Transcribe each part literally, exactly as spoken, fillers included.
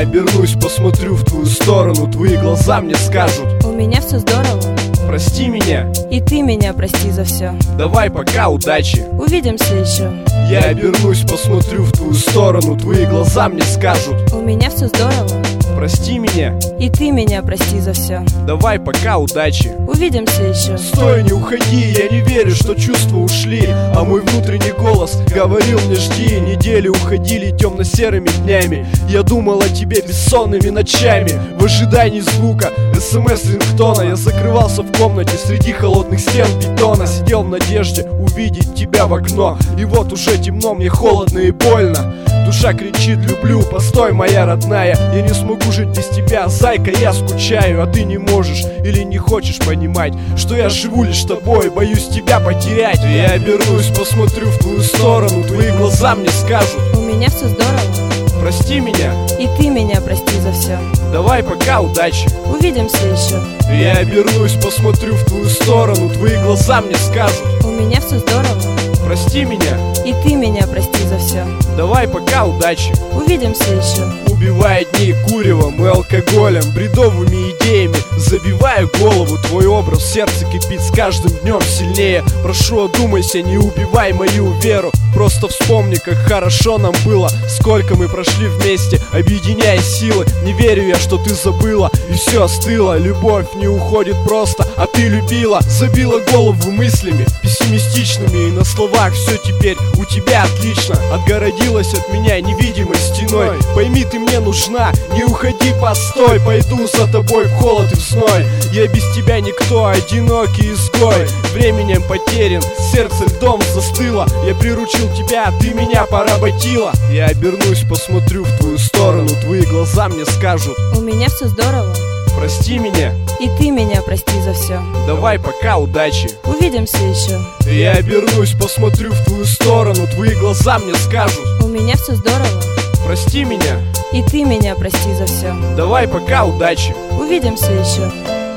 обернусь, посмотрю в твою сторону, твои глаза мне скажут: у меня все здорово. Прости меня, и ты меня прости за все. Давай пока, удачи. Увидимся еще. Я обернусь, посмотрю в твою сторону, твои глаза мне скажут: у меня все здорово. Прости меня, и ты меня прости за все. Давай пока, удачи. Увидимся еще. Стой, не уходи, я не верю, что чувства ушли, а мой внутренний голос говорил мне: жди. Недели уходили темно-серыми днями, я думал о тебе бессонными ночами. В ожидании звука смс рингтона я закрывался в комнате среди холодных стен бетона. Сидел в надежде увидеть тебя в окно, и вот уже темно, мне холодно и больно. Душа кричит: люблю, постой, моя родная, я не смогу жить без тебя, зайка, я скучаю. А ты не можешь или не хочешь понимать, что я живу лишь тобой, боюсь тебя потерять. Я обернусь, посмотрю в твою сторону, твои глаза мне скажут: у меня все здорово. Прости меня, и ты меня прости за все. Давай пока, удачи. Увидимся еще. Я обернусь, посмотрю в твою сторону, твои глаза мне скажут: у меня все здорово. Прости меня, и ты меня прости за все. Давай пока, удачи. Увидимся еще. Убивая дни куревом и алкоголем, бредовыми идеями забиваю голову. Твой образ в сердце кипит с каждым днем сильнее. Прошу, одумайся, не убивай мою веру. Просто вспомни, как хорошо нам было, сколько мы прошли вместе, объединяя силы. Не верю я, что ты забыла и все остыло. Любовь не уходит просто, а ты любила. Забила голову мыслями пессимистичными, и на словах все теперь у тебя отлично. Отгородилась от меня невидимой стеной. Пойми, ты мне нужна, не уходи, постой. Пойду за тобой в холод и в зной. Я без тебя никто, одинокий изгой. Временем потерян, сердце льдом застыло. Я приручил тебя, а ты меня поработила. Я обернусь, посмотрю в твою сторону, твои глаза мне скажут: у меня все здорово. Прости меня, и ты меня прости за все. Давай пока, удачи. Увидимся еще. Я обернусь, посмотрю в твою сторону, твои глаза мне скажут: у меня все здорово. Прости меня, и ты меня прости за все. Давай пока, удачи. Увидимся еще.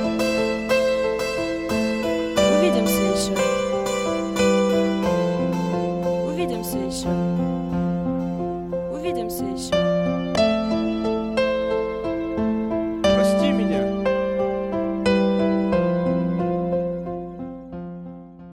Увидимся еще. Увидимся еще. Увидимся еще.